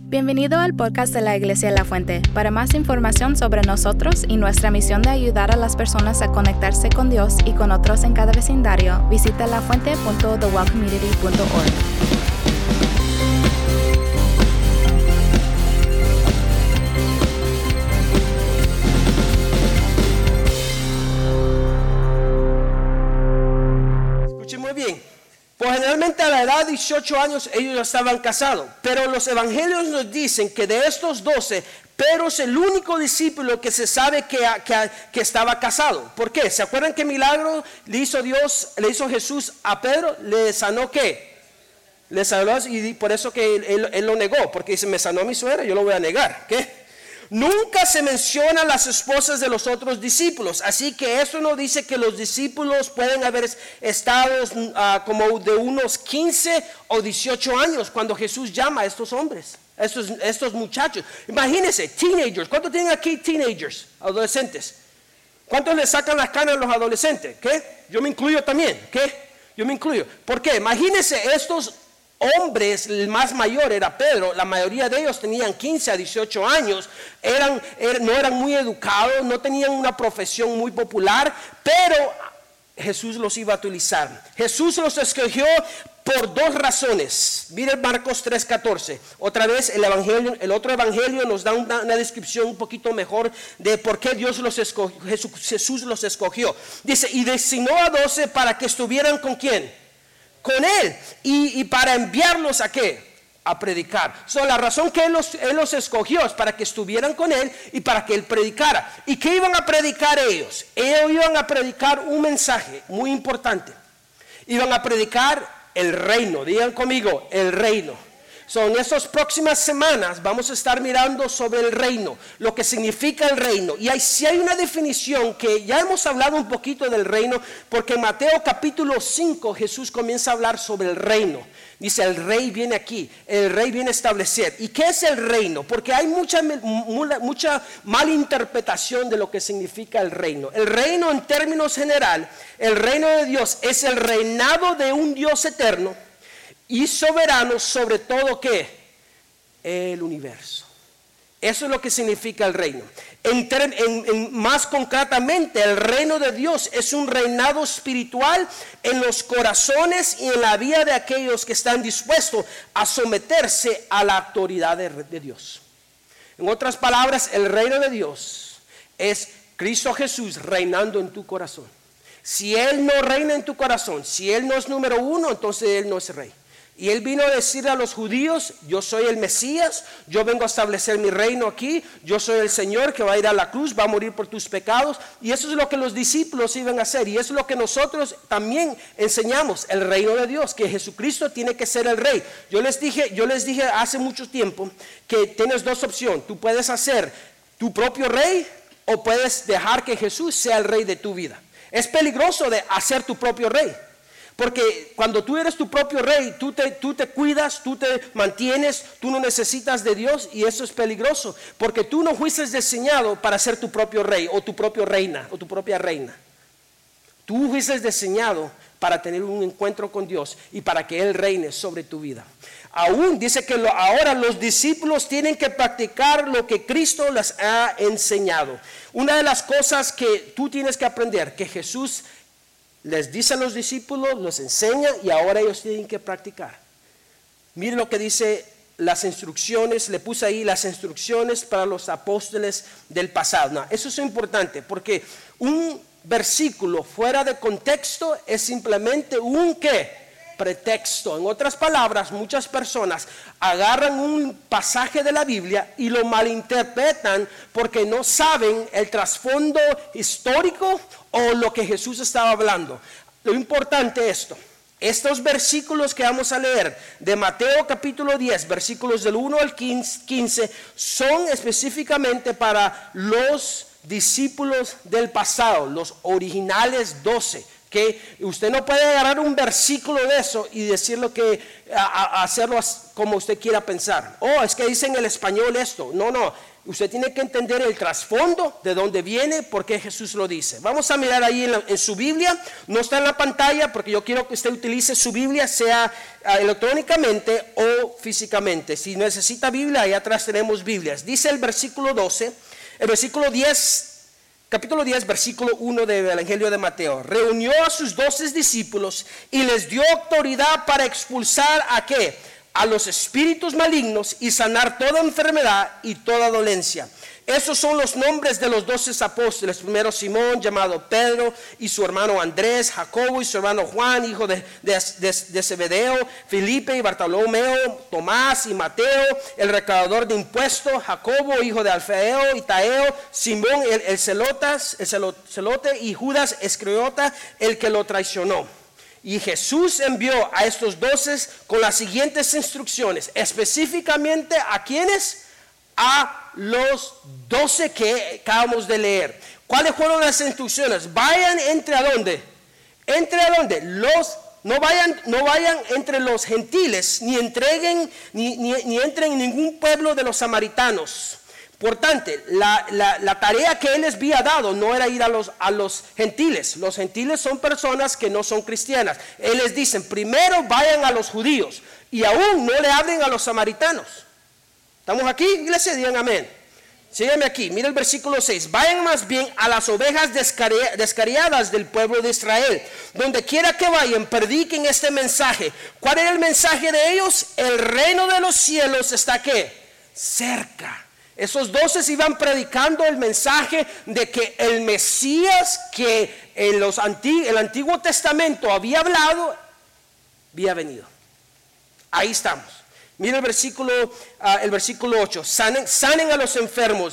Bienvenido al podcast de la Iglesia La Fuente. Para más información sobre nosotros y nuestra misión de ayudar a las personas a conectarse con Dios y con otros en cada vecindario, visita lafuente.thewellcommunity.org. Muy bien, pues generalmente a la edad de 18 años ellos ya estaban casados, pero los evangelios nos dicen que de estos 12, Pedro es el único discípulo que se sabe que estaba casado. ¿Por qué? ¿Se acuerdan qué milagro le hizo Jesús a Pedro? ¿Le sanó qué? Le sanó, y por eso que él lo negó, porque dice, me sanó mi suegra, yo lo voy a negar. ¿Qué? Nunca se mencionan las esposas de los otros discípulos, así que eso no dice que los discípulos pueden haber estado como de unos 15 o 18 años cuando Jesús llama a estos hombres, estos muchachos. Imagínense, teenagers. ¿Cuántos tienen aquí teenagers, adolescentes? ¿Cuántos le sacan las canas a los adolescentes? ¿Qué? Yo me incluyo también. ¿Qué? Yo me incluyo. ¿Por qué? Imagínense estos hombres, el más mayor era Pedro, la mayoría de ellos tenían 15 a 18 años, no eran muy educados, no tenían una profesión muy popular, pero Jesús los iba a utilizar. Jesús los escogió por dos razones. Miren Marcos 3:14. Otra vez el otro evangelio nos da una descripción un poquito mejor de por qué Dios los escogió, Jesús los escogió. Dice, y designó a 12 para que estuvieran ¿con quién? Con él, y para enviarlos ¿a qué? A predicar. La razón que él los escogió es para que estuvieran con él y para que él predicara. ¿Y qué iban a predicar ellos? Ellos iban a predicar un mensaje muy importante. Iban a predicar el reino. Digan conmigo, el reino. En estas próximas semanas vamos a estar mirando sobre el reino, lo que significa el reino. Y si hay una definición que ya hemos hablado un poquito del reino, porque en Mateo capítulo 5 Jesús comienza a hablar sobre el reino. Dice, el rey viene aquí, el rey viene a establecer. ¿Y qué es el reino? Porque hay mucha malinterpretación de lo que significa el reino. El reino en términos general, el reino de Dios es el reinado de un Dios eterno y soberano sobre todo ¿qué? El universo. Eso es lo que significa el reino. Más concretamente, el reino de Dios es un reinado espiritual en los corazones y en la vida de aquellos que están dispuestos a someterse a la autoridad de Dios. En otras palabras, el reino de Dios es Cristo Jesús reinando en tu corazón. Si Él no reina en tu corazón, si Él no es número uno, entonces Él no es rey. Y él vino a decir a los judíos, yo soy el Mesías, yo vengo a establecer mi reino aquí, yo soy el Señor que va a ir a la cruz, va a morir por tus pecados. Y eso es lo que los discípulos iban a hacer, y eso es lo que nosotros también enseñamos, el reino de Dios, que Jesucristo tiene que ser el rey. Yo les dije hace mucho tiempo que tienes dos opciones, tú puedes hacer tu propio rey o puedes dejar que Jesús sea el rey de tu vida. Es peligroso de hacer tu propio rey. Porque cuando tú eres tu propio rey, tú te cuidas, tú te mantienes, tú no necesitas de Dios, y eso es peligroso. Porque tú no fuiste diseñado para ser tu propio rey o tu propia reina o tu propia reina. Tú fuiste diseñado para tener un encuentro con Dios y para que Él reine sobre tu vida. Aún dice que ahora los discípulos tienen que practicar lo que Cristo les ha enseñado. Una de las cosas que tú tienes que aprender, que Jesús les dice a los discípulos, los enseña, y ahora ellos tienen que practicar. Miren lo que dice las instrucciones, le puse ahí las instrucciones para los apóstoles del pasado. No, eso es importante, porque un versículo fuera de contexto es simplemente un ¿qué? Pretexto. En otras palabras, muchas personas agarran un pasaje de la Biblia y lo malinterpretan porque no saben el trasfondo histórico o lo que Jesús estaba hablando. Lo importante es esto. Estos versículos que vamos a leer de Mateo capítulo 10, versículos del 1 al 15, son específicamente para los discípulos del pasado, los originales 12. Que usted no puede agarrar un versículo de eso y decirlo que hacerlo como usted quiera pensar. Oh, es que dice en el español esto. No. Usted tiene que entender el trasfondo de dónde viene, por qué Jesús lo dice. Vamos a mirar ahí en su Biblia. No está en la pantalla porque yo quiero que usted utilice su Biblia, sea electrónicamente o físicamente. Si necesita Biblia, ahí atrás tenemos Biblias. Dice el versículo 12, el versículo 10. Capítulo 10, versículo 1 del Evangelio de Mateo. Reunió a sus 12 discípulos y les dio autoridad para expulsar ¿a qué? A los espíritus malignos y sanar toda enfermedad y toda dolencia. Esos son los nombres de los 12 apóstoles. Primero Simón, llamado Pedro, y su hermano Andrés, Jacobo y su hermano Juan, hijo de Zebedeo, Felipe y Bartolomeo, Tomás y Mateo, el recaudador de impuestos, Jacobo, hijo de Alfeo y Taeo, Simón el celote y Judas Iscariote, el que lo traicionó. Y Jesús envió a estos 12 con las siguientes instrucciones, específicamente ¿a quiénes? A los 12 que acabamos de leer. ¿Cuáles fueron las instrucciones? Vayan entre ¿a dónde? ¿Entre a dónde? No vayan entre los gentiles, ni entren en ningún pueblo de los samaritanos. Por tanto, la tarea que Él les había dado no era ir a los gentiles. Los gentiles son personas que no son cristianas. Él les dice, primero vayan a los judíos y aún no le hablen a los samaritanos. ¿Estamos aquí, iglesia? Digan amén. Síganme aquí, mira el versículo 6. Vayan más bien a las ovejas descarriadas del pueblo de Israel. Donde quiera que vayan, prediquen este mensaje. ¿Cuál era el mensaje de ellos? El reino de los cielos está ¿qué? Cerca. Esos 12 iban predicando el mensaje de que el Mesías que el Antiguo Testamento había hablado, había venido. Ahí estamos. Mira el versículo 8. Sanen a los enfermos,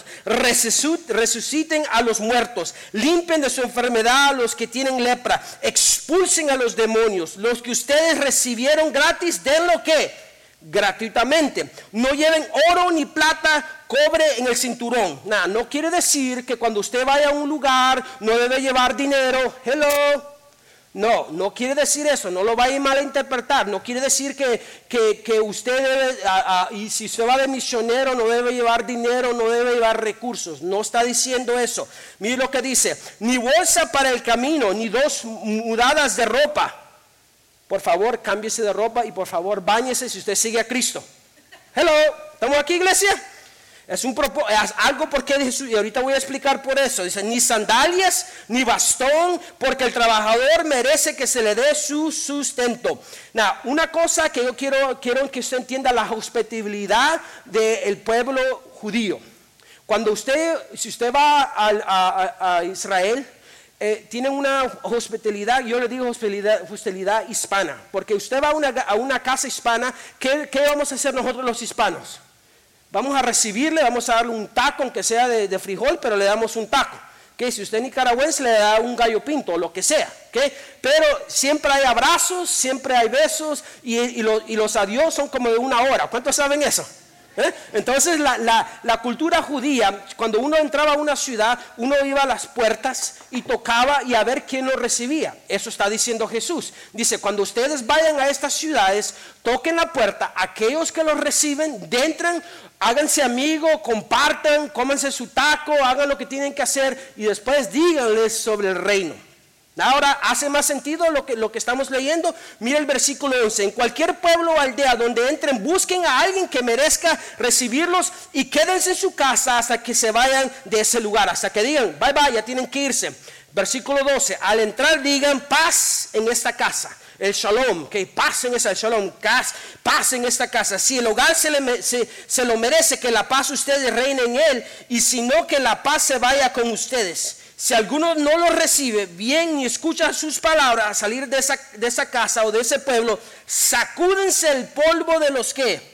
resuciten a los muertos, limpien de su enfermedad a los que tienen lepra, expulsen a los demonios. Los que ustedes recibieron gratis, denlo ¿qué? Gratuitamente. No lleven oro ni plata, cobre en el cinturón. No quiere decir que cuando usted vaya a un lugar no debe llevar dinero. Hello. No quiere decir eso, no lo vaya a malinterpretar. No quiere decir que usted debe, y si usted va de misionero no debe llevar dinero, no debe llevar recursos. No está diciendo eso. Mire lo que dice, ni bolsa para el camino, ni 2 mudadas de ropa. Por favor, cámbiese de ropa y por favor, báñese si usted sigue a Cristo. Hello, ¿estamos aquí, iglesia? Es algo porque Jesús, y ahorita voy a explicar por eso. Dice, ni sandalias, ni bastón, porque el trabajador merece que se le dé su sustento. Una cosa que yo quiero que usted entienda, la hospitalidad del pueblo judío. Si usted va a Israel, tienen una hospitalidad, yo le digo hospitalidad hispana, porque usted va a una casa hispana, ¿qué vamos a hacer nosotros los hispanos? Vamos a recibirle, vamos a darle un taco, aunque sea de frijol, pero le damos un taco. ¿Okay? Si usted es nicaragüense, le da un gallo pinto o lo que sea. ¿Okay? Pero siempre hay abrazos, siempre hay besos y los adiós son como de 1 hora. ¿Cuántos saben eso? Entonces la cultura judía, cuando uno entraba a una ciudad, uno iba a las puertas y tocaba y a ver quién lo recibía. Eso está diciendo Jesús. Dice, cuando ustedes vayan a estas ciudades, toquen la puerta, aquellos que los reciben, entran, háganse amigos, compartan, cómanse su taco, hagan lo que tienen que hacer y después díganles sobre el reino. Ahora hace más sentido lo que estamos leyendo. Mira el versículo 11. En cualquier pueblo o aldea donde entren, busquen a alguien que merezca recibirlos y quédense en su casa hasta que se vayan de ese lugar, hasta que digan, bye bye, ya tienen que irse. Versículo 12. Al entrar digan, paz en esta casa. El shalom, que paz en esa, el shalom, paz en esta casa. Si el hogar se lo merece, que la paz ustedes reinen en él, y si no, que la paz se vaya con ustedes. Si alguno no lo recibe bien ni escucha sus palabras al salir de esa casa o de ese pueblo, sacúdense el polvo de los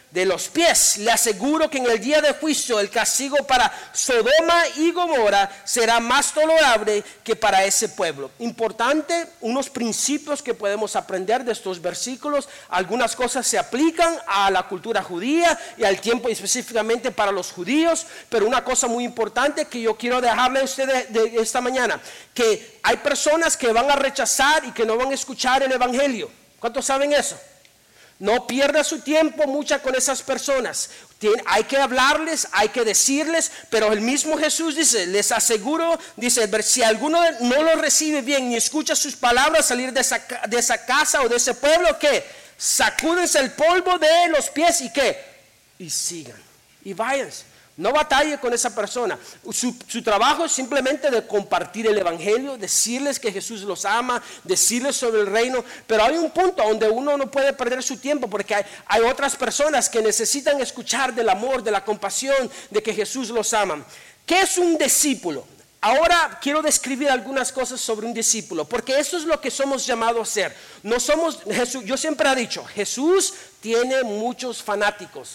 de los pies. Le aseguro que en el día de juicio el castigo para Sodoma y Gomorra será más tolerable que para ese pueblo. Importante, unos principios que podemos aprender de estos versículos. Algunas cosas se aplican a la cultura judía y al tiempo específicamente para los judíos, pero una cosa muy importante que yo quiero dejarle a ustedes de esta mañana, que hay personas que van a rechazar y que no van a escuchar el evangelio. ¿Cuántos saben eso? No pierda su tiempo mucha con esas personas. Hay que hablarles, hay que decirles, pero el mismo Jesús dice, les aseguro, dice, si alguno no lo recibe bien ni escucha sus palabras salir de esa casa o de ese pueblo, ¿qué? Sacúdense el polvo de los pies y ¿qué? Y sigan, y váyanse. No batalle con esa persona. Su trabajo es simplemente de compartir el evangelio, decirles que Jesús los ama, decirles sobre el reino. Pero hay un punto donde uno no puede perder su tiempo, porque hay otras personas que necesitan escuchar del amor, de la compasión, de que Jesús los ama. ¿Qué es un discípulo? Ahora quiero describir algunas cosas sobre un discípulo, porque eso es lo que somos llamados a ser. No somos Jesús. Yo siempre he dicho, Jesús tiene muchos fanáticos.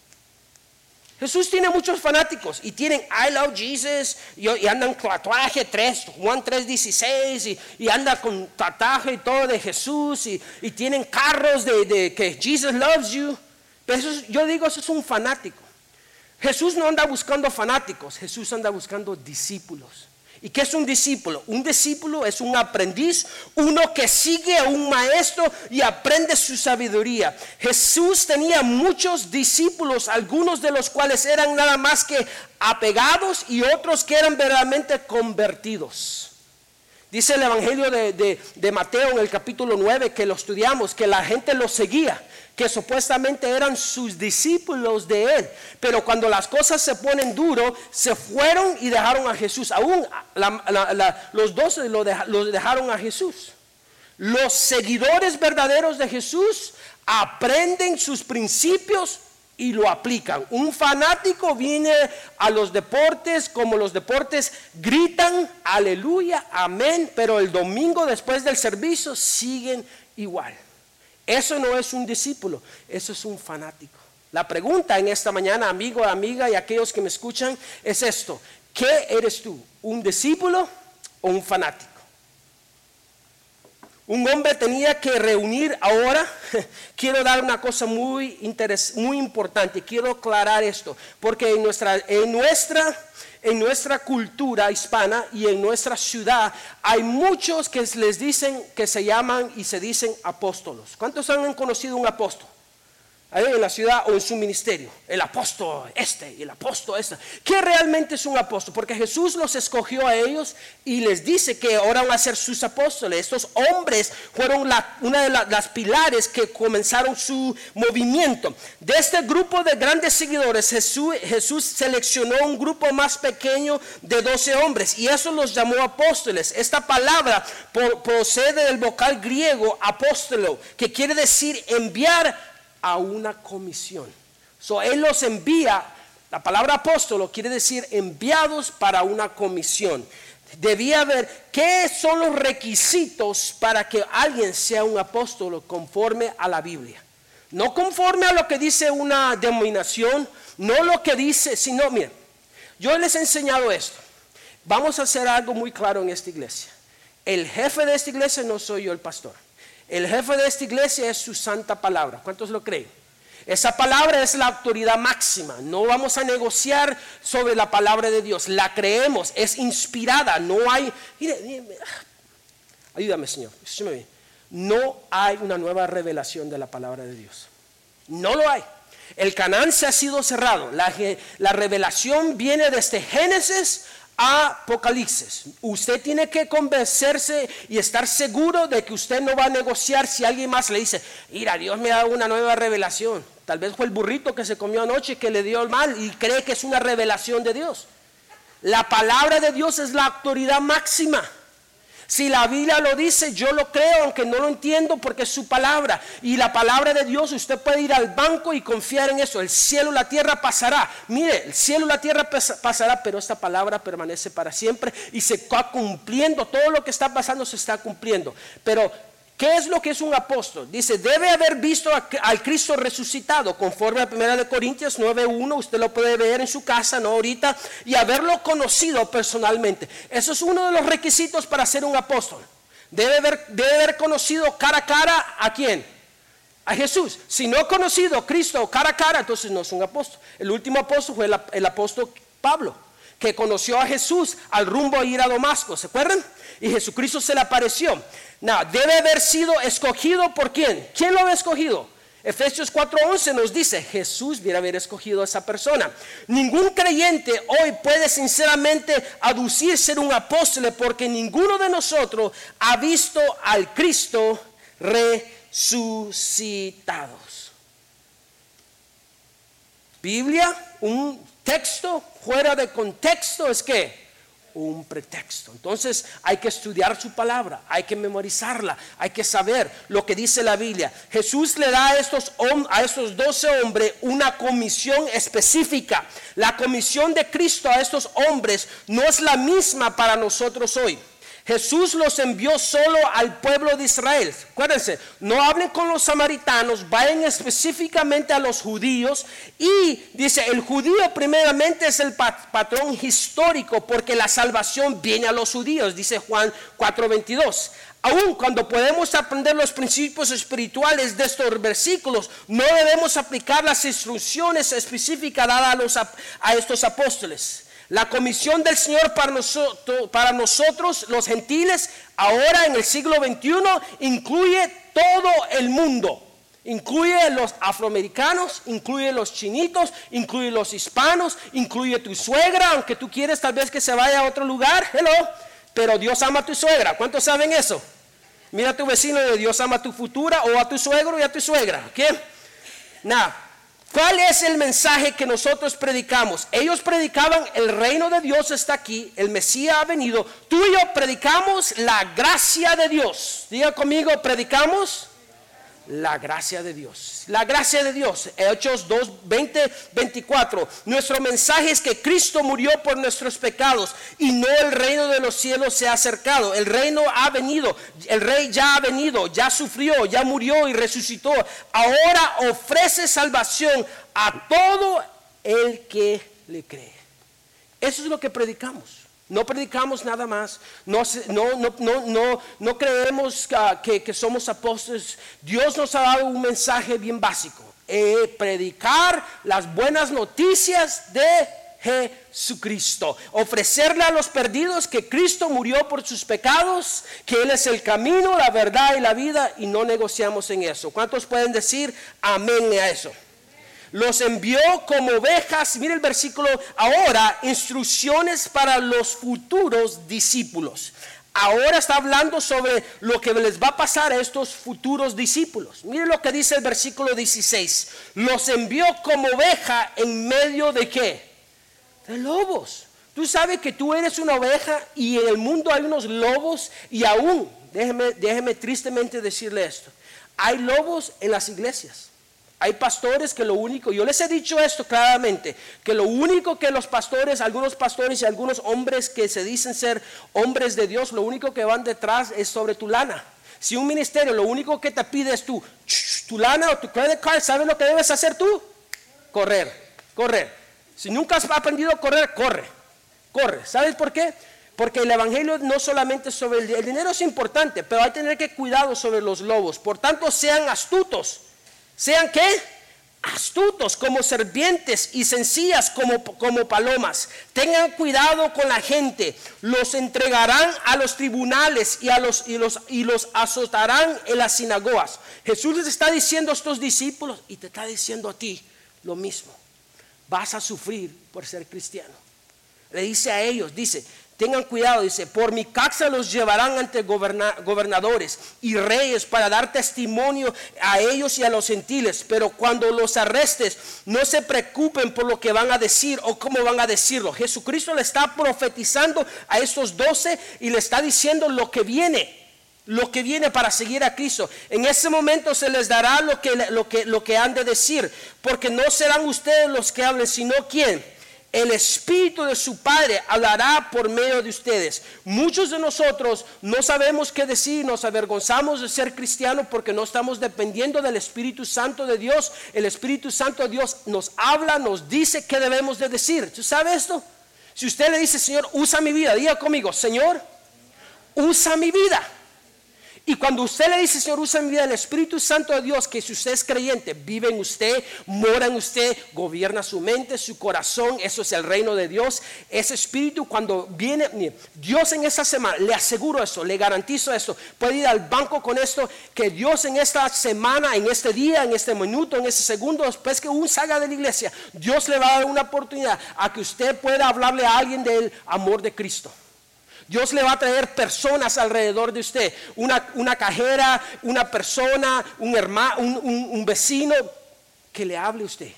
Jesús tiene muchos fanáticos y tienen I love Jesus y andan con tatuaje Juan 3:16 y anda con tatuaje y todo de Jesús y tienen carros de que Jesus loves you. Pero yo digo, eso es un fanático. Jesús no anda buscando fanáticos, Jesús anda buscando discípulos. ¿Y qué es un discípulo? Un discípulo es un aprendiz, uno que sigue a un maestro y aprende su sabiduría. Jesús tenía muchos discípulos, algunos de los cuales eran nada más que apegados y otros que eran verdaderamente convertidos. Dice el Evangelio de Mateo en el capítulo 9 que lo estudiamos, que la gente lo seguía, que supuestamente eran sus discípulos de él, pero cuando las cosas se ponen duro, se fueron y dejaron a Jesús. Aún los 12 lo dejaron a Jesús. Los seguidores verdaderos de Jesús aprenden sus principios y lo aplican. Un fanático viene a los deportes, como los deportes gritan aleluya, amén, pero el domingo después del servicio siguen igual. Eso no es un discípulo, eso es un fanático. La pregunta en esta mañana, amigo, amiga y aquellos que me escuchan, es esto: ¿qué eres tú? ¿Un discípulo o un fanático? Un hombre tenía que reunir ahora. Quiero dar una cosa muy importante, quiero aclarar esto, porque en nuestra cultura hispana y en nuestra ciudad hay muchos que les dicen que se llaman y se dicen apóstolos. ¿Cuántos han conocido un apóstol? Ahí en la ciudad o en su ministerio, el apóstol y el apóstol este. ¿Qué realmente es un apóstol? Porque Jesús los escogió a ellos y les dice que ahora van a ser sus apóstoles. Estos hombres fueron una de las pilares que comenzaron su movimiento. De este grupo de grandes seguidores, Jesús seleccionó un grupo más pequeño de 12 hombres y eso los llamó apóstoles. Esta palabra procede del vocal griego apóstolo, que quiere decir enviar a una comisión. Él los envía. La palabra apóstolo quiere decir enviados para una comisión. Debía ver qué son los requisitos para que alguien sea un apóstolo conforme a la Biblia. No conforme a lo que dice una denominación, no lo que dice, sino, miren, yo les he enseñado esto. Vamos a hacer algo muy claro en esta iglesia. El jefe de esta iglesia no soy yo, el pastor. El jefe de esta iglesia es su santa palabra. ¿Cuántos lo creen? Esa palabra es la autoridad máxima. No vamos a negociar sobre la palabra de Dios. La creemos, es inspirada. No hay, ayúdame, Señor, escúchame bien. No hay una nueva revelación de la palabra de Dios. No lo hay. El Canaán se ha sido cerrado. La revelación viene desde Génesis a Apocalipsis. Usted tiene que convencerse y estar seguro de que usted no va a negociar si alguien más le dice, mira, Dios me ha dado una nueva revelación. Tal vez fue el burrito que se comió anoche que le dio el mal y cree que es una revelación de Dios. La palabra de Dios es la autoridad máxima. Si la Biblia lo dice, yo lo creo, aunque no lo entiendo, porque es su palabra. Y la palabra de Dios, usted puede ir al banco y confiar en eso. El cielo y la tierra pasará. Mire, el cielo y la tierra pasará, pero esta palabra permanece para siempre y se está cumpliendo. Todo lo que está pasando se está cumpliendo. Pero ¿Qué es lo que es un apóstol? Dice, debe haber visto al Cristo resucitado, conforme a 1 Corintios 9:1, usted lo puede ver en su casa, no ahorita, y haberlo conocido personalmente. Eso es uno de los requisitos para ser un apóstol. Debe haber conocido cara a cara ¿a quién? A Jesús. Si no ha conocido a Cristo cara a cara, entonces no es un apóstol. El último apóstol fue el apóstol Pablo, que conoció a Jesús al rumbo a ir a Damasco, ¿se acuerdan? Y Jesucristo se le apareció. Debe haber sido escogido por ¿quién? ¿Quién lo ha escogido? Efesios 4:11 nos dice, Jesús debe haber escogido a esa persona. Ningún creyente hoy puede sinceramente aducir ser un apóstol, porque ninguno de nosotros ha visto al Cristo resucitados. Biblia, un texto fuera de contexto es que un pretexto. Entonces hay que estudiar su palabra, hay que memorizarla, hay que saber lo que dice la Biblia. Jesús le da a estos 12 hombres una comisión específica. La comisión de Cristo a estos hombres no es la misma para nosotros hoy. Jesús los envió solo al pueblo de Israel. Acuérdense, no hablen con los samaritanos, vayan específicamente a los judíos. Y dice, el judío primeramente es el patrón histórico, porque la salvación viene a los judíos, dice Juan 4:22. Aún cuando podemos aprender los principios espirituales de estos versículos, no debemos aplicar las instrucciones específicas dadas a estos apóstoles. La comisión del Señor para nosotros los gentiles ahora en el siglo XXI incluye todo el mundo. Incluye los afroamericanos, incluye los chinitos, incluye los hispanos, incluye tu suegra, aunque tú quieres tal vez que se vaya a otro lugar. Hello, pero Dios ama a tu suegra. ¿Cuántos saben eso? Mira a tu vecino de Dios ama a tu futura, o a tu suegro y a tu suegra. ¿Ok? ¿Cuál es el mensaje que nosotros predicamos? Ellos predicaban el reino de Dios está aquí, el Mesías ha venido. Tú y yo predicamos la gracia de Dios. Diga conmigo, predicamos la gracia de Dios. La gracia de Dios. Hechos 2:20-24. Nuestro mensaje es que Cristo murió por nuestros pecados y no el reino de los cielos se ha acercado. El reino ha venido. El rey ya ha venido, ya sufrió, ya murió y resucitó. Ahora ofrece salvación a todo el que le cree. Eso es lo que predicamos. No predicamos nada más, no creemos que somos apóstoles. Dios nos ha dado un mensaje bien básico, predicar las buenas noticias de Jesucristo, ofrecerle a los perdidos que Cristo murió por sus pecados, que Él es el camino, la verdad y la vida, y no negociamos en eso. ¿Cuántos pueden decir amén a eso? Los envió como ovejas, mire el versículo, ahora instrucciones para los futuros discípulos. Ahora está hablando sobre lo que les va a pasar a estos futuros discípulos. Mire lo que dice el versículo 16. Los envió como oveja en medio de ¿qué? De lobos. Tú sabes que tú eres una oveja y en el mundo hay unos lobos, y aún, déjeme tristemente decirle esto, hay lobos en las iglesias. Hay pastores que lo único, yo les he dicho esto claramente, que lo único que los pastores, algunos pastores y algunos hombres que se dicen ser hombres de Dios, lo único que van detrás es sobre tu lana. Si un ministerio lo único que te pide es tu lana o tu credit card, ¿sabes lo que debes hacer tú? Correr. Si nunca has aprendido a correr, corre. ¿Sabes por qué? Porque el evangelio no solamente sobre el dinero es importante, pero hay que tener que cuidado sobre los lobos. Por tanto, sean astutos. ¿Sean qué? Astutos como serpientes y sencillas como palomas. Tengan cuidado con la gente. Los entregarán a los tribunales y los azotarán en las sinagogas. Jesús les está diciendo a estos discípulos y te está diciendo a ti lo mismo. Vas a sufrir por ser cristiano. Le dice a ellos, dice, tengan cuidado, dice, por mi causa los llevarán ante gobernadores y reyes para dar testimonio a ellos y a los gentiles. Pero cuando los arrestes, no se preocupen por lo que van a decir o cómo van a decirlo. Jesucristo le está profetizando a estos 12 y le está diciendo lo que viene para seguir a Cristo. En ese momento se les dará lo que han de decir, porque no serán ustedes los que hablen, sino ¿quién? El Espíritu de su Padre hablará por medio de ustedes. Muchos de nosotros no sabemos qué decir, nos avergonzamos de ser cristianos porque no estamos dependiendo del Espíritu Santo de Dios. El Espíritu Santo de Dios nos habla, nos dice qué debemos de decir. ¿Tú sabes esto? Si usted le dice, Señor, usa mi vida, diga conmigo, Señor, usa mi vida. Y cuando usted le dice, Señor, usa mi vida, el Espíritu Santo de Dios, que si usted es creyente, vive en usted, mora en usted, gobierna su mente, su corazón. Eso es el reino de Dios. Ese Espíritu, cuando viene, Dios en esta semana, le aseguro eso, le garantizo eso. Puede ir al banco con esto, que Dios en esta semana, en este día, en este minuto, en este segundo, después que uno salga de la iglesia, Dios le va a dar una oportunidad a que usted pueda hablarle a alguien del amor de Cristo. Dios le va a traer personas alrededor de usted, una cajera, una persona, un hermano, un vecino, que le hable a usted.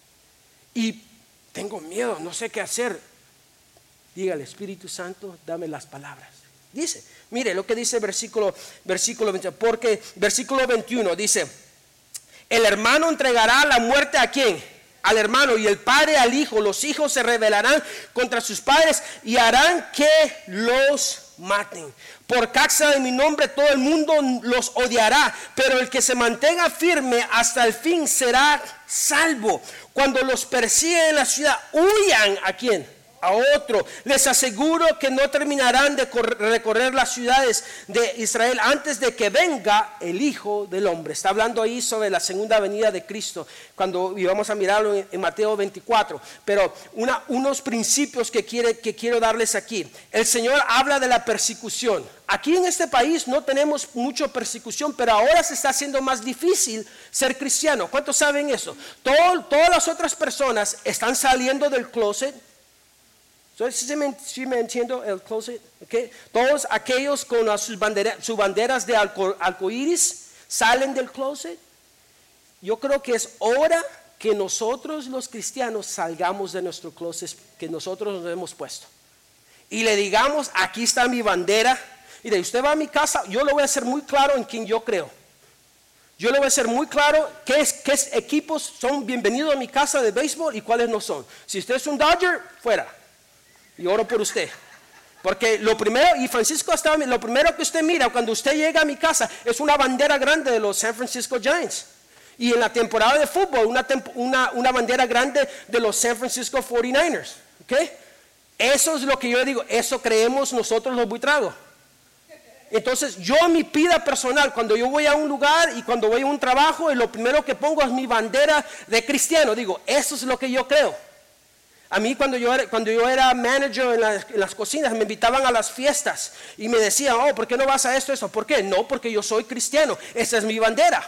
Y tengo miedo, no sé qué hacer. Dígale, Espíritu Santo, dame las palabras. Dice, mire lo que dice versículo 21, porque versículo 21 dice, el hermano entregará la muerte ¿a quién? Al hermano, y el padre al hijo. Los hijos se rebelarán contra sus padres y harán que los maten. Por causa de mi nombre todo el mundo los odiará, pero el que se mantenga firme hasta el fin será salvo. Cuando los persiguen en la ciudad, huyan ¿a quién? A otro. Les aseguro que no terminarán de recorrer las ciudades de Israel antes de que venga el Hijo del Hombre. Está hablando ahí sobre la segunda venida de Cristo, y vamos a mirarlo en Mateo 24. Pero unos principios que quiero darles aquí. El Señor habla de la persecución. Aquí en este país no tenemos mucha persecución, pero ahora se está haciendo más difícil ser cristiano. ¿Cuántos saben eso? Todas las otras personas están saliendo del closet. ¿Sí me entiendo el closet? Okay. Todos aquellos con sus banderas de arcoíris salen del closet. Yo creo que es hora que nosotros los cristianos salgamos de nuestro closet que nosotros nos hemos puesto y le digamos, aquí está mi bandera. Mire, usted va a mi casa, yo le voy a hacer muy claro en quién yo creo. Yo le voy a hacer muy claro qué equipos son bienvenidos a mi casa de béisbol y cuáles no son. Si usted es un Dodger, fuera. Y oro por usted. Porque lo primero, y Francisco estaba, lo primero que usted mira cuando usted llega a mi casa es una bandera grande de los San Francisco Giants. Y en la temporada de fútbol, una bandera grande de los San Francisco 49ers. ¿Okay? Eso es lo que yo digo, eso creemos nosotros los buitragos. Entonces yo mi vida personal, cuando yo voy a un lugar y cuando voy a un trabajo, y lo primero que pongo es mi bandera de cristiano. Digo, eso es lo que yo creo. A mí cuando yo era manager en las cocinas me invitaban a las fiestas y me decían, oh, ¿por qué no vas a esto? ¿Por qué? No, porque yo soy cristiano, esa es mi bandera.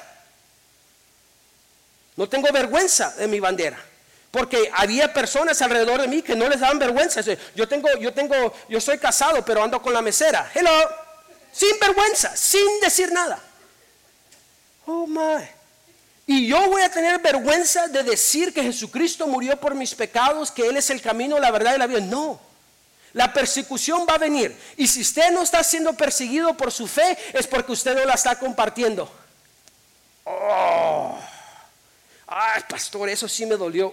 No tengo vergüenza de mi bandera, porque había personas alrededor de mí que no les daban vergüenza. Yo soy casado, pero ando con la mesera. Hello, sin vergüenza, sin decir nada. Oh my. Y yo voy a tener vergüenza de decir que Jesucristo murió por mis pecados, que Él es el camino, la verdad y la vida. No, la persecución va a venir. Y si usted no está siendo perseguido por su fe, es porque usted no la está compartiendo. Oh, ay, pastor, eso sí me dolió.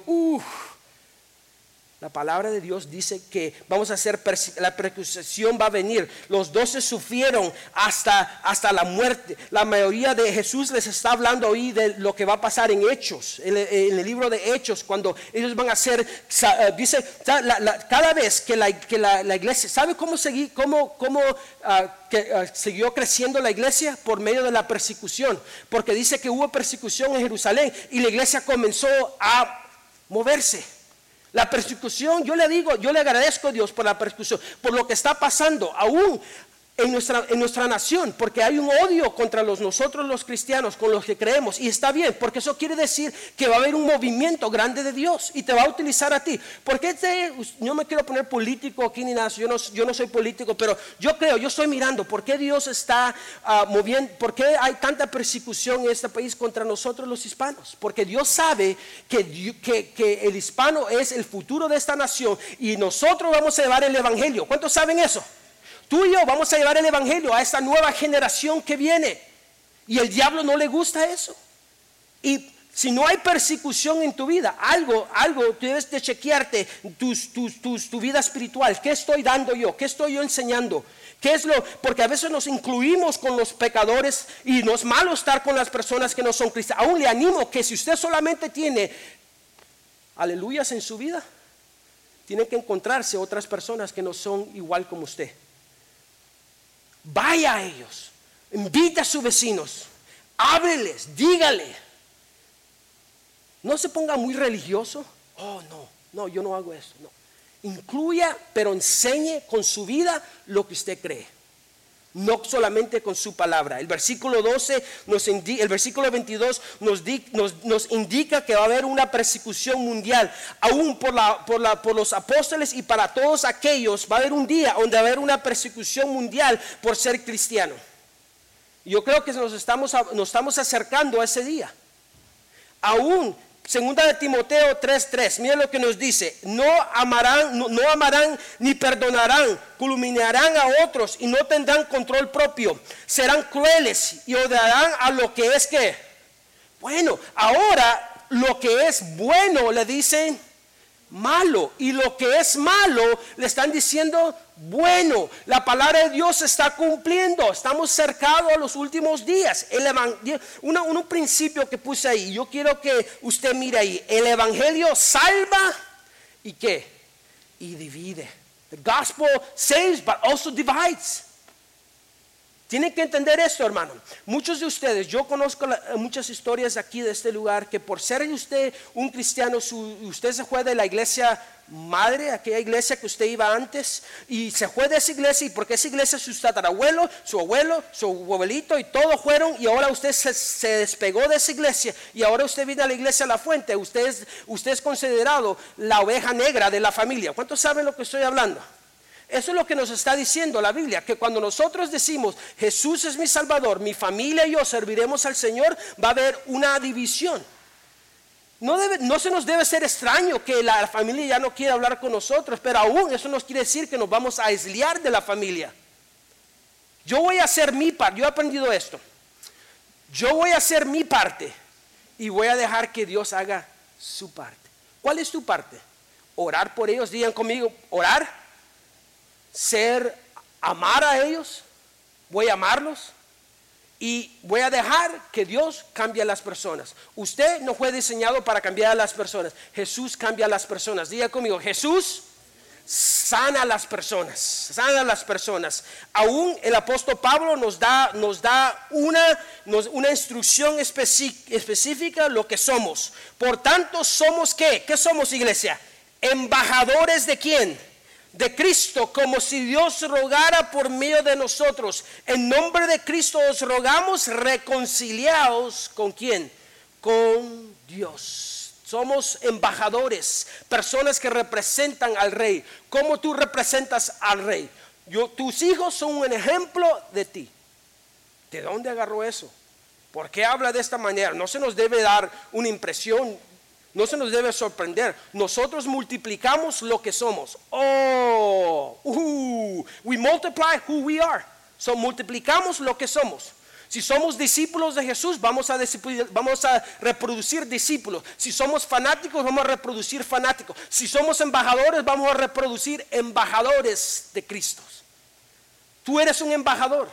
La palabra de Dios dice que vamos a hacer, la persecución va a venir. Los 12 sufrieron hasta la muerte. La mayoría de Jesús les está hablando hoy de lo que va a pasar en Hechos, en el libro de Hechos, cuando ellos van a ser, dice, cada vez que la iglesia, ¿sabe cómo siguió creciendo la iglesia? Por medio de la persecución, porque dice que hubo persecución en Jerusalén y la iglesia comenzó a moverse. La persecución, yo le agradezco a Dios por la persecución, por lo que está pasando aún en nuestra nación, porque hay un odio contra nosotros los cristianos, con los que creemos, y está bien, porque eso quiere decir que va a haber un movimiento grande de Dios y te va a utilizar a ti. Porque no me quiero poner político aquí ni nada, yo no soy político, pero yo estoy mirando por qué Dios está moviendo, por qué hay tanta persecución en este país contra nosotros los hispanos, porque Dios sabe que el hispano es el futuro de esta nación y nosotros vamos a llevar el evangelio. ¿Cuántos saben eso? Tú y yo vamos a llevar el evangelio a esta nueva generación que viene. Y el diablo no le gusta eso. Y Si no hay persecución en tu vida, algo, tú debes de chequearte tu vida espiritual. ¿Qué estoy dando yo? ¿Qué estoy yo enseñando? Porque a veces nos incluimos con los pecadores y no es malo estar con las personas que no son cristianas. Aún le animo que si usted solamente tiene aleluyas en su vida, tiene que encontrarse otras personas que no son igual como usted. Vaya a ellos, invita a sus vecinos, hábleles, dígale. No se ponga muy religioso. Oh, no, yo no hago eso. No. Incluya, pero enseñe con su vida lo que usted cree. No solamente con su palabra. El versículo 12, el versículo 22 nos indica que va a haber una persecución mundial. Aún por los apóstoles y para todos aquellos va a haber un día donde va a haber una persecución mundial por ser cristiano. Yo creo que nos estamos acercando a ese día. Aún, segunda de Timoteo 3:3, miren lo que nos dice: no amarán ni perdonarán, calumniarán a otros y no tendrán control propio, serán crueles y odiarán a lo que es que bueno. Ahora lo que es bueno le dicen malo, y lo que es malo le están diciendo bueno. La palabra de Dios se está cumpliendo. Estamos cercados a los últimos días. Un principio que puse ahí, yo quiero que usted mire ahí: el evangelio salva y ¿qué? Y divide. The gospel saves but also divides. Tienen que entender esto, hermano. Muchos de ustedes, yo conozco muchas historias aquí de este lugar, que por ser usted un cristiano, usted se fue de la iglesia madre, aquella iglesia que usted iba antes, y se fue de esa iglesia, y porque esa iglesia su tatarabuelo, su abuelo, su abuelito y todos fueron, y ahora usted se despegó de esa iglesia, y ahora usted viene a la iglesia La Fuente. Usted es considerado la oveja negra de la familia. ¿Cuántos saben lo que estoy hablando? Eso es lo que nos está diciendo la Biblia, que cuando nosotros decimos Jesús es mi Salvador, mi familia y yo serviremos al Señor, va a haber una división. No se nos debe ser extraño que la familia ya no quiera hablar con nosotros, pero aún eso no quiere decir que nos vamos a aislar de la familia. Yo voy a hacer mi parte. Yo he aprendido esto. Yo voy a hacer mi parte y voy a dejar que Dios haga su parte. ¿Cuál es tu parte? Orar por ellos. Digan conmigo: orar. Amar a ellos. Voy a amarlos y voy a dejar que Dios cambie a las personas. Usted no fue diseñado para cambiar a las personas. Jesús cambia a las personas. Diga conmigo: Jesús sana a las personas. Sana a las personas. Aún el apóstol Pablo nos da una instrucción específica lo que somos. Por tanto, somos ¿qué somos, iglesia? Embajadores ¿de quién? De Cristo, como si Dios rogara por medio de nosotros. En nombre de Cristo os rogamos, reconciliaos ¿con quién? Con Dios. Somos embajadores, personas que representan al Rey. ¿Cómo tú representas al Rey? Tus hijos son un ejemplo de ti. ¿De dónde agarró eso? ¿Por qué habla de esta manera? No se nos debe dar una impresión. No se nos debe sorprender. Nosotros multiplicamos lo que somos. We multiply who we are. So multiplicamos lo que somos. Si somos discípulos de Jesús, vamos a reproducir discípulos. Si somos fanáticos, vamos a reproducir fanáticos. Si somos embajadores, vamos a reproducir embajadores de Cristo. Tú eres un embajador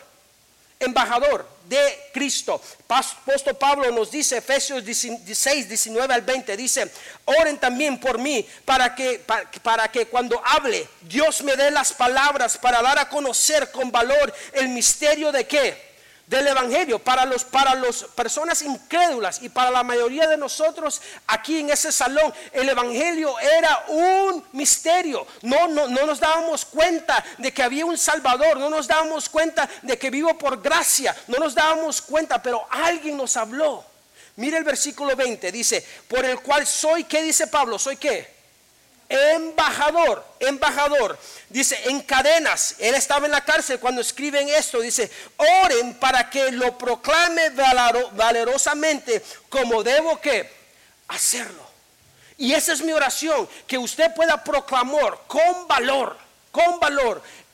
de Cristo. Apóstol Pablo nos dice, Efesios 16, 19 al 20, dice: oren también por mí para que cuando hable Dios me dé las palabras para dar a conocer con valor el misterio de ¿qué? Del evangelio para las personas incrédulas y para la mayoría de nosotros aquí en ese salón. El evangelio era un misterio. No nos dábamos cuenta de que había un Salvador. No nos dábamos cuenta de que vivo por gracia. No nos dábamos cuenta, pero alguien nos habló. Mire el versículo 20, dice: por el cual soy, ¿qué dice Pablo? ¿Soy qué? Embajador. Dice, en cadenas. Él estaba en la cárcel cuando escriben esto. Dice: oren para que lo proclame valerosamente, como debo ¿qué? Hacerlo. Y esa es mi oración, que usted pueda proclamar con valor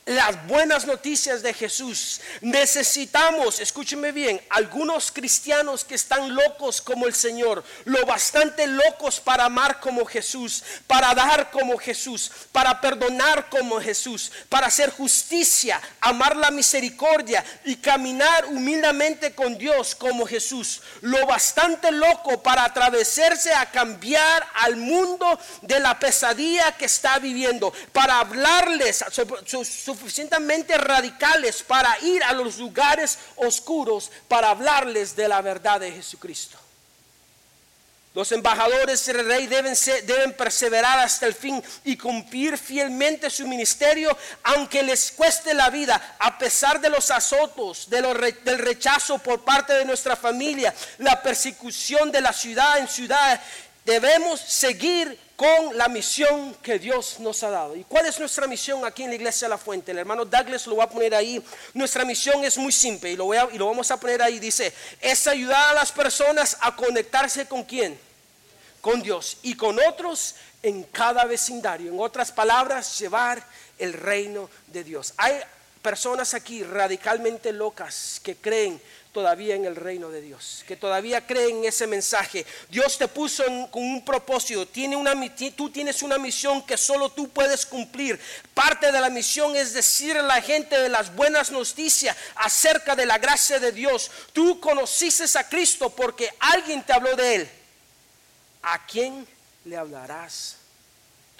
las buenas noticias de Jesús. Necesitamos, escúcheme bien, algunos cristianos que están locos como el Señor, lo bastante locos para amar como Jesús, para dar como Jesús, para perdonar como Jesús, para hacer justicia, amar la misericordia y caminar humildemente con Dios como Jesús. Lo bastante loco para atravesarse a cambiar al mundo de la pesadilla que está viviendo, para hablarles suficientemente radicales para ir a los lugares oscuros para hablarles de la verdad de Jesucristo. Los embajadores del rey deben perseverar hasta el fin y cumplir fielmente su ministerio, aunque les cueste la vida, a pesar de los azotos, del rechazo por parte de nuestra familia, la persecución de la ciudad en ciudad. Debemos seguir con la misión que Dios nos ha dado. ¿Y cuál es nuestra misión aquí en la Iglesia La Fuente? El hermano Douglas lo va a poner ahí. Nuestra misión es muy simple y lo vamos a poner ahí. Dice, es ayudar a las personas a conectarse ¿con quién? Con Dios y con otros en cada vecindario. En otras palabras, llevar el reino de Dios. Hay personas aquí radicalmente locas que creen todavía en el reino de Dios, que todavía creen en ese mensaje. Dios te puso con un propósito, tú tienes una misión que solo tú puedes cumplir. Parte de la misión es decirle a la gente de las buenas noticias acerca de la gracia de Dios. Tú conociste a Cristo porque alguien te habló de Él. ¿A quién le hablarás tú?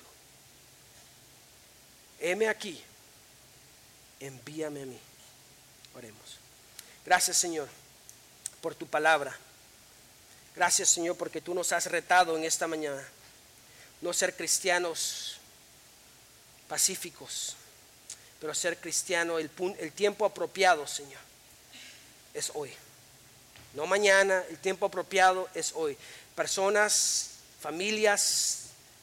Heme aquí, envíame a mí. Oremos. Gracias, Señor, por tu palabra. Gracias, Señor, porque tú nos has retado en esta mañana. No ser cristianos pacíficos, pero ser cristiano, el tiempo apropiado, Señor, es hoy. No mañana, el tiempo apropiado es hoy. Personas, familias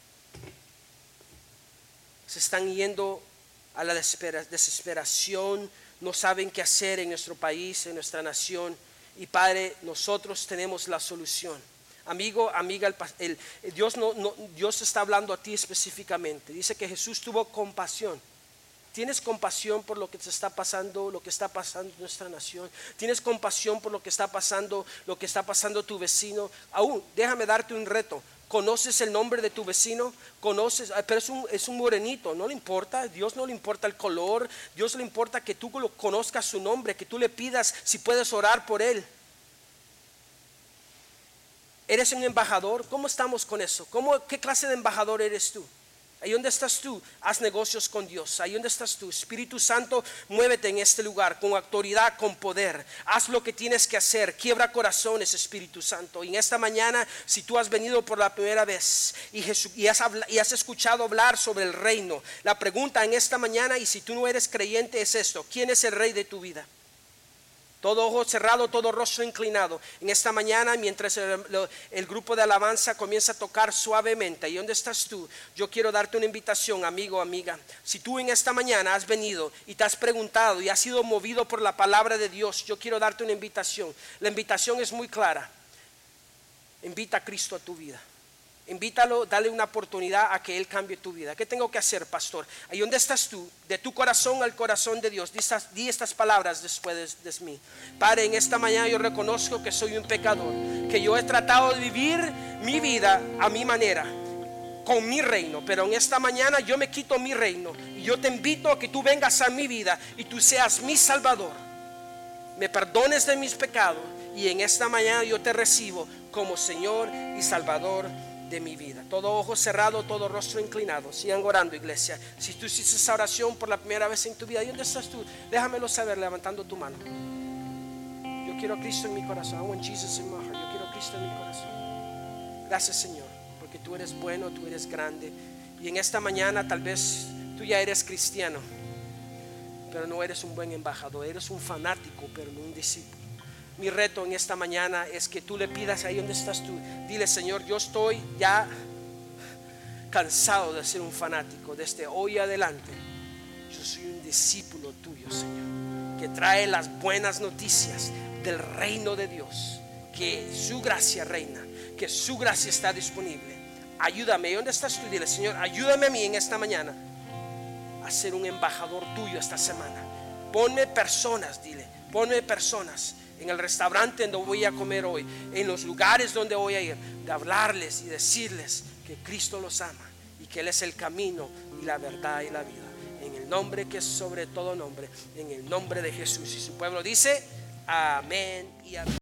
se están yendo a la desesperación. No saben qué hacer en nuestro país, en nuestra nación. Y Padre, nosotros tenemos la solución. Amigo, amiga, Dios está hablando a ti específicamente. Dice que Jesús tuvo compasión. ¿Tienes compasión por lo que te está pasando, lo que está pasando en nuestra nación? ¿Tienes compasión por lo que está pasando tu vecino? Aún, déjame darte un reto. ¿Conoces el nombre de tu vecino? ¿Conoces? Pero es un morenito, no le importa. Dios no le importa el color. Dios le importa que tú conozcas su nombre, que tú le pidas si puedes orar por él. ¿Eres un embajador? ¿Cómo estamos con eso? ¿Qué clase de embajador eres tú? Ahí donde estás tú, haz negocios con Dios. Ahí donde estás tú, Espíritu Santo, muévete en este lugar con autoridad, con poder. Haz lo que tienes que hacer. Quiebra corazones, Espíritu Santo. Y en esta mañana, si tú has venido por la primera vez y has escuchado hablar sobre el reino, la pregunta en esta mañana, y si tú no eres creyente, es esto: ¿quién es el rey de tu vida? Todo ojo cerrado, todo rostro inclinado. En esta mañana, mientras el grupo de alabanza comienza a tocar suavemente, ¿y dónde estás tú? Yo quiero darte una invitación, amigo, amiga. Si tú en esta mañana has venido y te has preguntado y has sido movido por la palabra de Dios, yo quiero darte una invitación. La invitación es muy clara. Invita a Cristo a tu vida. Invítalo, dale una oportunidad a que Él cambie tu vida. ¿Qué tengo que hacer, pastor? Ahí donde estás tú, de tu corazón al corazón de Dios, di estas palabras después de mí. Padre, en esta mañana yo reconozco que soy un pecador, que yo he tratado de vivir mi vida a mi manera, con mi reino, pero en esta mañana yo me quito mi reino y yo te invito a que tú vengas a mi vida y tú seas mi Salvador, me perdones de mis pecados y en esta mañana yo te recibo como Señor y Salvador de mi vida. Todo ojo cerrado, todo rostro inclinado. Sigan orando, iglesia. Si tú hiciste esa oración por la primera vez en tu vida, ¿y dónde estás tú? Déjamelo saber levantando tu mano. Yo quiero a Cristo en mi corazón. I want Jesus in my heart. Yo quiero a Cristo en mi corazón. Gracias, Señor, porque tú eres bueno, tú eres grande. Y en esta mañana tal vez tú ya eres cristiano, pero no eres un buen embajador. Eres un fanático, pero no un discípulo. Mi reto en esta mañana es que tú le pidas ahí donde estás tú. Dile: Señor, yo estoy ya cansado de ser un fanático. Desde hoy adelante yo soy un discípulo tuyo, Señor, que trae las buenas noticias del reino de Dios, que su gracia reina, que su gracia está disponible. Ayúdame. ¿Dónde estás tú? Dile: Señor, ayúdame a mí en esta mañana a ser un embajador tuyo esta semana. Ponme personas, dile, ponme personas en el restaurante donde voy a comer hoy, en los lugares donde voy a ir, de hablarles y decirles que Cristo los ama y que Él es el camino y la verdad y la vida. En el nombre que es sobre todo nombre, en el nombre de Jesús. Y su pueblo dice amén y amén.